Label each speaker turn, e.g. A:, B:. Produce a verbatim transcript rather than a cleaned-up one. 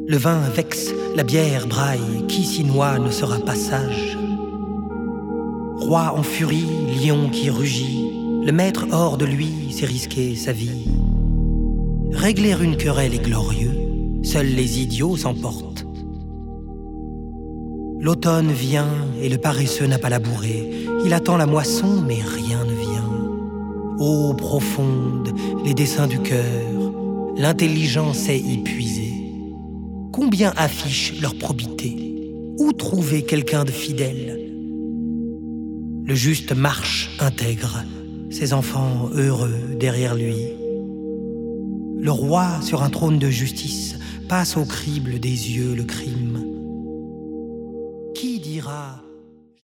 A: Le vin vexe, la bière braille, qui s'y noie ne sera pas sage. Roi en furie, lion qui rugit, le maître hors de lui s'est risqué sa vie. Régler une querelle est glorieux, seuls les idiots s'emportent. L'automne vient et le paresseux n'a pas labouré. Il attend la moisson, mais rien ne vient. Eau profonde, les desseins du cœur, l'intelligence est épuisée. Combien affichent leur probité? Où trouver quelqu'un de fidèle? Le juste marche intègre, ses enfants heureux derrière lui. Le roi, sur un trône de justice, passe au crible des yeux le crime. Qui dira